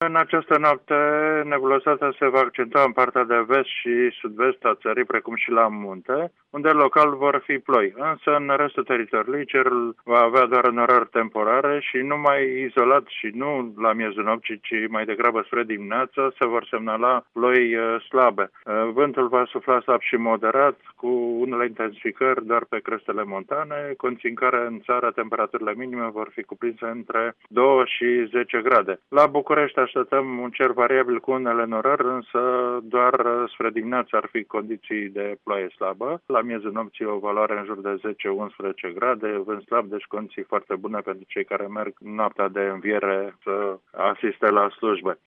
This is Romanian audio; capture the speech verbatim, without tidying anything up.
În această noapte, nebulositatea se va accentua în partea de vest și sud-vest a țării, precum și la munte, unde local vor fi ploi. Însă, în restul teritoriului, cerul va avea doar înorări temporare și numai izolat și nu la miezul nopții, ci mai degrabă spre dimineață, se vor semnala ploi slabe. Vântul va sufla slab și moderat, cu unele intensificări doar pe crestele montane, condiții în care în țară temperaturile minime vor fi cuprinse între doi și zece grade. La București așteptăm un cer variabil cu unele norări, însă doar spre dimineață ar fi condiții de ploaie slabă. La miezul nopții o valoare în jur de zece unsprezece grade, vânt slab, deci condiții foarte bune pentru cei care merg noaptea de înviere să asiste la slujbe.